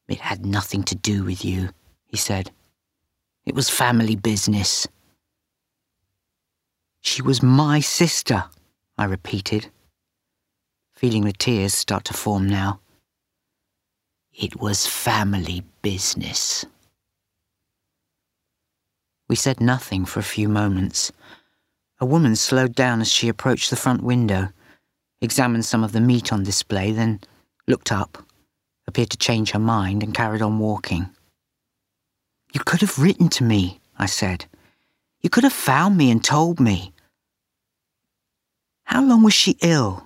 "It had nothing to do with you," he said. "It was family business." "She was my sister," I repeated, feeling the tears start to form now. "It was family business." We said nothing for a few moments. A woman slowed down as she approached the front window, examined some of the meat on display, then looked up, appeared to change her mind, and carried on walking. "You could have written to me," I said. "You could have found me and told me." "How long was she ill?"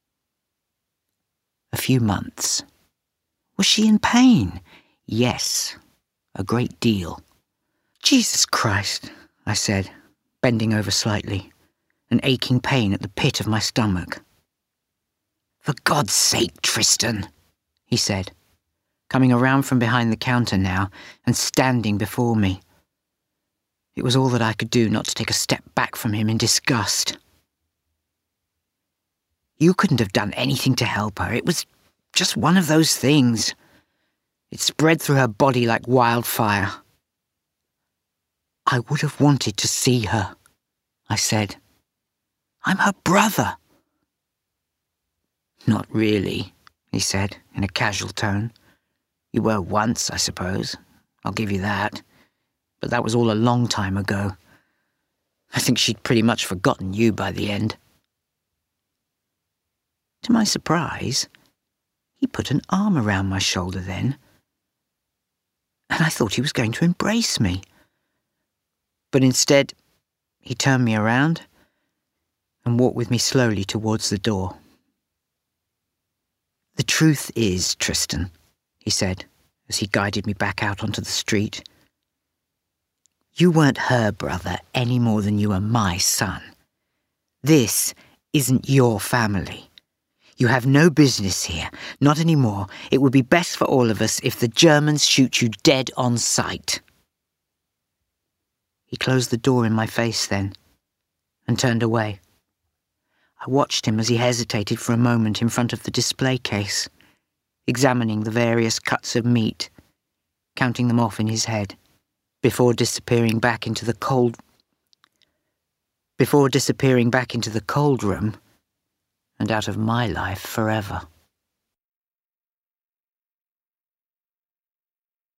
"A few months." "Was she in pain?" "Yes, a great deal." "Jesus Christ," I said, bending over slightly, an aching pain at the pit of my stomach. "For God's sake, Tristan," he said, coming around from behind the counter now and standing before me. It was all that I could do not to take a step back from him in disgust. "You couldn't have done anything to help her. It was just one of those things. It spread through her body like wildfire." "I would have wanted to see her," I said. "I'm her brother." "Not really," he said in a casual tone. "You were once, I suppose. I'll give you that. But that was all a long time ago. I think she'd pretty much forgotten you by the end." To my surprise, he put an arm around my shoulder then, and I thought he was going to embrace me. But instead, he turned me around and walked with me slowly towards the door. "The truth is, Tristan," he said, as he guided me back out onto the street, "you weren't her brother any more than you are my son. This isn't your family. You have no business here, not anymore. It would be best for all of us if the Germans shoot you dead on sight." He closed the door in my face then, and turned away. I watched him as he hesitated for a moment in front of the display case, examining the various cuts of meat, counting them off in his head, before disappearing back into the cold room and out of my life forever.